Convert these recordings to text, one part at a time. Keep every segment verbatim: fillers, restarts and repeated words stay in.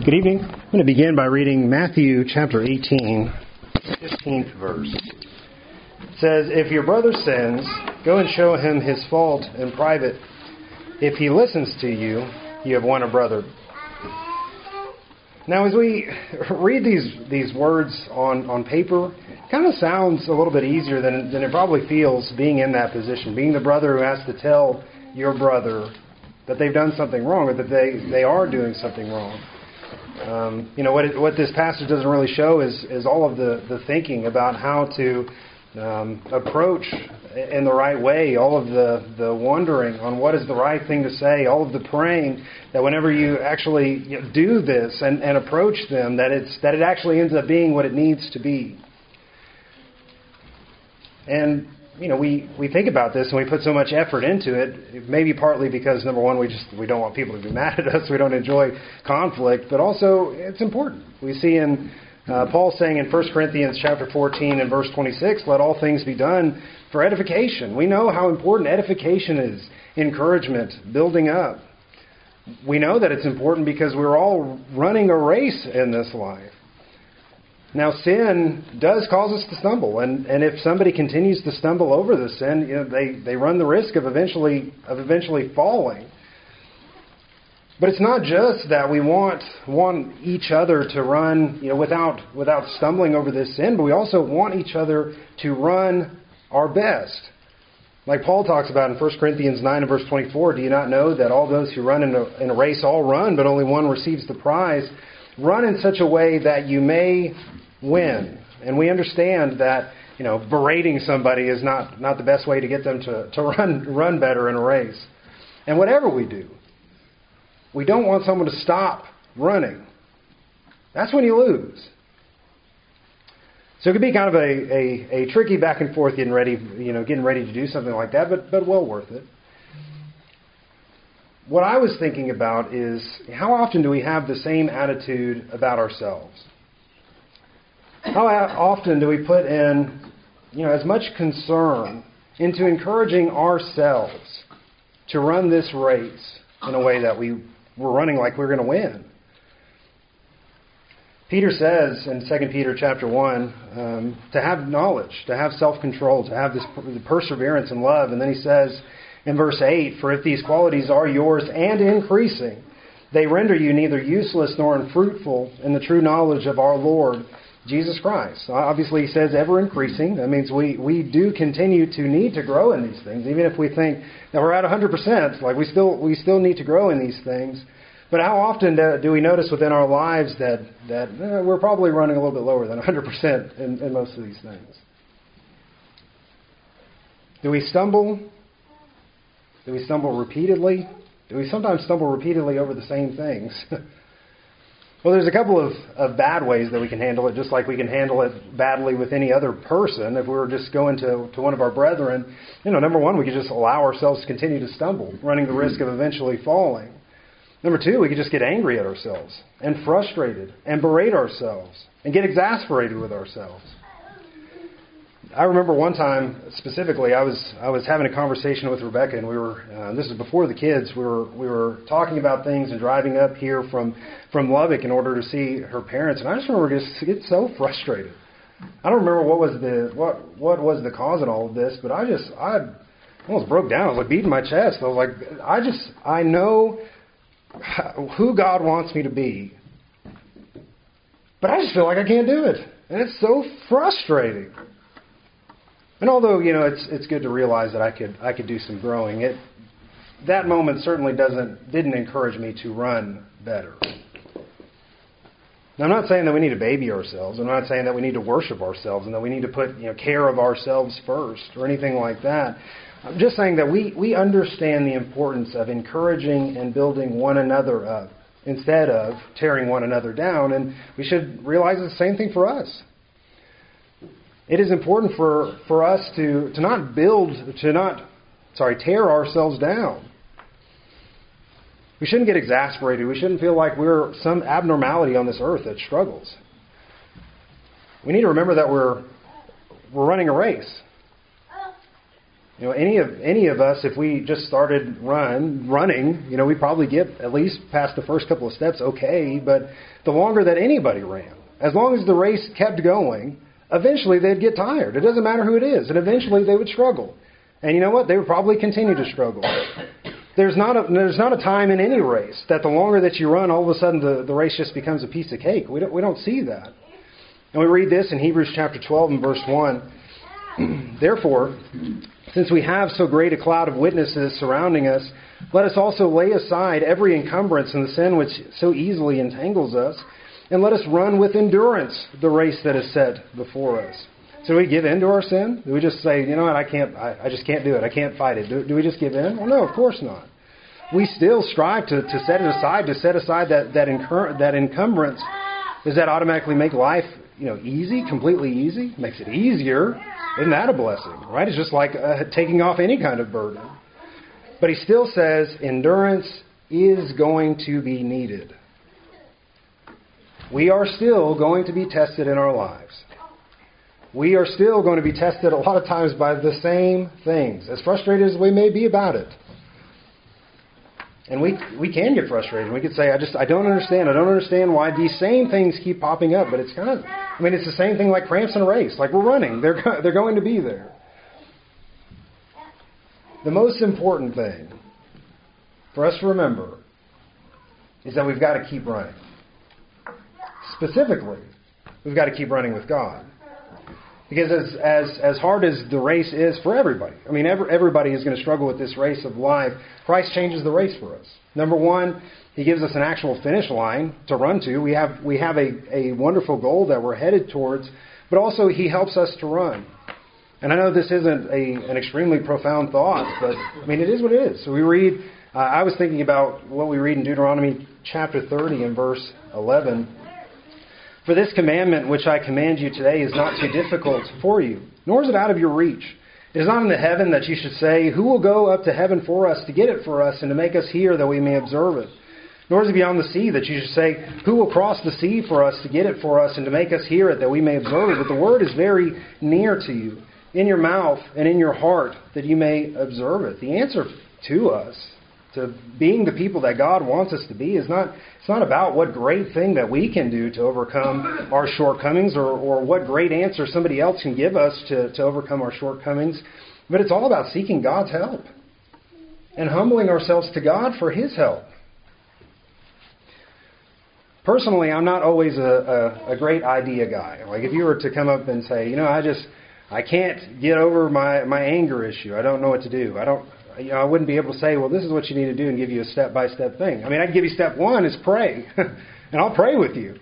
Good evening. I'm going to begin by reading Matthew chapter eighteen, fifteenth verse. It says, "If your brother sins, go and show him his fault in private. If he listens to you, you have won a brother." Now, as we read these these words on, on paper, it kind of sounds a little bit easier than, than it probably feels being in that position, being the brother who has to tell your brother that they've done something wrong or that they, they are doing something wrong. Um, you know, what it, what this passage doesn't really show is, is all of the, the thinking about how to um, approach in the right way, all of the, the wondering on what is the right thing to say, all of the praying that whenever you actually you know, do this and, and approach them, that it's that it actually ends up being what it needs to be. And you know, we, we think about this and we put so much effort into it, maybe partly because, number one, we just we don't want people to be mad at us. We don't enjoy conflict. But also, it's important. We see in uh, Paul saying in First Corinthians chapter fourteen and verse twenty-six, "Let all things be done for edification." We know how important edification is, encouragement, building up. We know that it's important because we're all running a race in this life. Now, sin does cause us to stumble, and, and if somebody continues to stumble over the sin, you know, they, they run the risk of eventually of eventually falling. But it's not just that we want want each other to run, you know, without without stumbling over this sin, but we also want each other to run our best. Like Paul talks about in First Corinthians nine and verse twenty-four, "Do you not know that all those who run in a, in a race all run, but only one receives the prize? Run in such a way that you may win." And we understand that, you know, berating somebody is not, not the best way to get them to, to run run better in a race. And whatever we do, we don't want someone to stop running. That's when you lose. So it could be kind of a, a, a tricky back and forth getting ready, you know, getting ready to do something like that, but but well worth it. What I was thinking about is, how often do we have the same attitude about ourselves? How often do we put in, you know, as much concern into encouraging ourselves to run this race in a way that we we're running like we're going to win? Peter says in Second Peter chapter one um, to have knowledge, to have self-control, to have this perseverance and love. And then he says in verse eight, "For if these qualities are yours and increasing, they render you neither useless nor unfruitful in the true knowledge of our Lord Jesus Christ." Obviously, he says ever increasing. That means we, we do continue to need to grow in these things. Even if we think that we're at one hundred percent, like we still we still need to grow in these things. But how often do, do we notice within our lives that, that eh, we're probably running a little bit lower than one hundred percent in, in most of these things? Do we stumble? Do we stumble repeatedly? Do we sometimes stumble repeatedly over the same things? Well, there's a couple of, of bad ways that we can handle it, just like we can handle it badly with any other person. If we were just going to, to one of our brethren, you know, number one, we could just allow ourselves to continue to stumble, running the risk of eventually falling. Number two, we could just get angry at ourselves and frustrated and berate ourselves and get exasperated with ourselves. I remember one time specifically, I was I was having a conversation with Rebecca, and we were uh, this is before the kids. We were we were talking about things and driving up here from from Lubbock in order to see her parents, and I just remember just getting so frustrated. I don't remember what was the what what was the cause in all of this, but I just I almost broke down. I was like beating my chest. I was like, I just I know who God wants me to be, but I just feel like I can't do it, and it's so frustrating. And although, you know, it's it's good to realize that I could I could do some growing, it that moment certainly doesn't didn't encourage me to run better. Now, I'm not saying that we need to baby ourselves. I'm not saying that we need to worship ourselves and that we need to put, you know, care of ourselves first or anything like that. I'm just saying that we, we understand the importance of encouraging and building one another up instead of tearing one another down, and we should realize it's the same thing for us. It is important for, for us to, to not build, to not, sorry, tear ourselves down. We shouldn't get exasperated. We shouldn't feel like we're some abnormality on this earth that struggles. We need to remember that we're we're running a race. You know, any of any of us, if we just started run running, you know, we probably get at least past the first couple of steps okay. But the longer that anybody ran, as long as the race kept going, eventually they'd get tired. It doesn't matter who it is, and eventually they would struggle. And you know what? They would probably continue to struggle. There's not a there's not a time in any race that the longer that you run, all of a sudden the, the race just becomes a piece of cake. We don't we don't see that. And we read this in Hebrews chapter twelve and verse one. Therefore, since we have so great a cloud of witnesses surrounding us, let us also lay aside every encumbrance and the sin which so easily entangles us, and let us run with endurance the race that is set before us. So do we give in to our sin? Do we just say, you know what, I can't, I, I just can't do it. I can't fight it. Do, do we just give in? Well, no, of course not. We still strive to, to set it aside, to set aside that that, incur, that encumbrance. Does that automatically make life, you know, easy, completely easy? Makes it easier. Isn't that a blessing, right? It's just like uh, taking off any kind of burden. But he still says endurance is going to be needed. We are still going to be tested in our lives. We are still going to be tested a lot of times by the same things, as frustrated as we may be about it. And we we can get frustrated. We could say, I just I don't understand. I don't understand why these same things keep popping up. But it's kind of, I mean, it's the same thing like cramps in a race. Like we're running. They're they're going to be there. The most important thing for us to remember is that we've got to keep running. Specifically, we've got to keep running with God. Because as as as hard as the race is for everybody, I mean, every, everybody is going to struggle with this race of life. Christ changes the race for us. Number one, He gives us an actual finish line to run to. We have we have a, a wonderful goal that we're headed towards, but also He helps us to run. And I know this isn't a an extremely profound thought, but I mean, it is what it is. So we read, uh, I was thinking about what we read in Deuteronomy chapter thirty and verse eleven. For this commandment which I command you today is not too difficult for you, nor is it out of your reach. It is not in the heaven that you should say, who will go up to heaven for us to get it for us and to make us hear that we may observe it? Nor is it beyond the sea that you should say, who will cross the sea for us to get it for us and to make us hear it that we may observe it? But the word is very near to you, in your mouth and in your heart, that you may observe it. The answer to us, to being the people that God wants us to be, is not it's not about what great thing that we can do to overcome our shortcomings or, or what great answer somebody else can give us to, to overcome our shortcomings. But it's all about seeking God's help and humbling ourselves to God for His help. Personally, I'm not always a, a, a great idea guy. Like if you were to come up and say, you know, I just I can't get over my, my anger issue. I don't know what to do. I don't You know, I wouldn't be able to say, well, this is what you need to do and give you a step-by-step thing. I mean, I'd give you step one is pray. And I'll pray with you.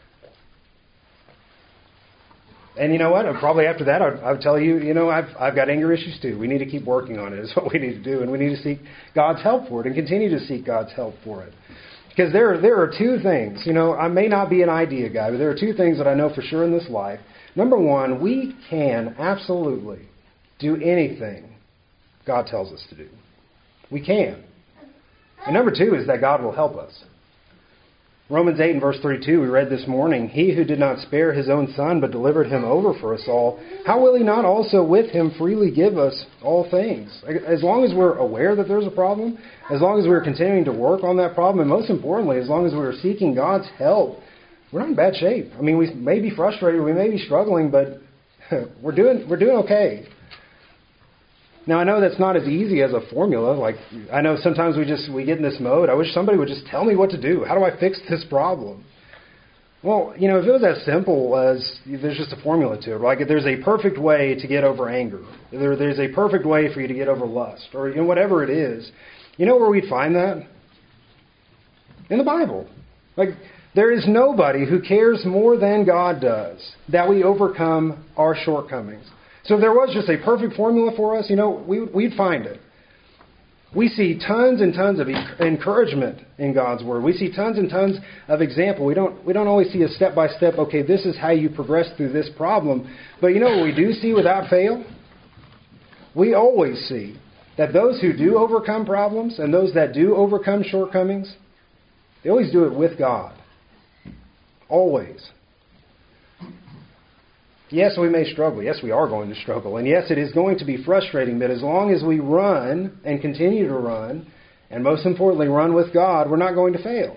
And you know what? Probably after that, I'd, I'd tell you, you know, I've, I've got anger issues too. We need to keep working on it is what we need to do. And we need to seek God's help for it and continue to seek God's help for it. Because there, there are two things. You know, I may not be an idea guy, but there are two things that I know for sure in this life. Number one, we can absolutely do anything God tells us to do. We can. And number two is that God will help us. Romans eight and verse thirty-two, we read this morning, He who did not spare His own Son, but delivered Him over for us all, how will He not also with Him freely give us all things? As long as we're aware that there's a problem, as long as we're continuing to work on that problem, and most importantly, as long as we're seeking God's help, we're not in bad shape. I mean, we may be frustrated, we may be struggling, but we're doing we're doing okay. Now, I know that's not as easy as a formula. Like, I know sometimes we just we get in this mode. I wish somebody would just tell me what to do. How do I fix this problem? Well, you know, if it was as simple as there's just a formula to it, like if there's a perfect way to get over anger, there, there's a perfect way for you to get over lust, or you know, whatever it is, you know where we'd find that? In the Bible. Like, there is nobody who cares more than God does that we overcome our shortcomings. So if there was just a perfect formula for us, you know, we, we'd find it. We see tons and tons of encouragement in God's Word. We see tons and tons of example. We don't we don't always see a step-by-step, okay, this is how you progress through this problem. But you know what we do see without fail? We always see that those who do overcome problems and those that do overcome shortcomings, they always do it with God. Always. Yes, we may struggle. Yes, we are going to struggle. And yes, it is going to be frustrating, but as long as we run and continue to run, and most importantly, run with God, we're not going to fail.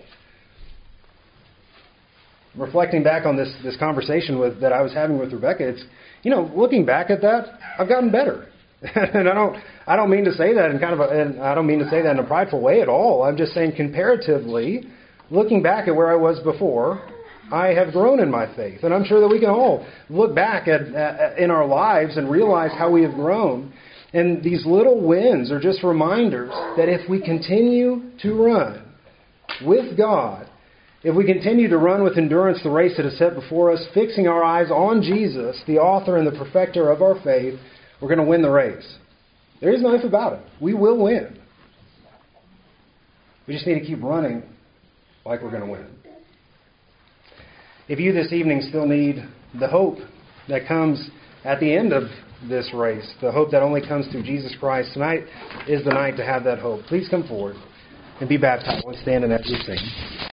Reflecting back on this, this conversation with, that I was having with Rebecca, it's, you know, looking back at that, I've gotten better. And I don't, I don't mean to say that in kind of a, and I don't mean to say that in a prideful way at all. I'm just saying comparatively, looking back at where I was before, I have grown in my faith. And I'm sure that we can all look back at, at in our lives and realize how we have grown. And these little wins are just reminders that if we continue to run with God, if we continue to run with endurance the race that is set before us, fixing our eyes on Jesus, the author and the perfecter of our faith, we're going to win the race. There is no if about it. We will win. We just need to keep running like we're going to win. If you this evening still need the hope that comes at the end of this race, the hope that only comes through Jesus Christ, tonight is the night to have that hope. Please come forward and be baptized. Let's stand and as we sing.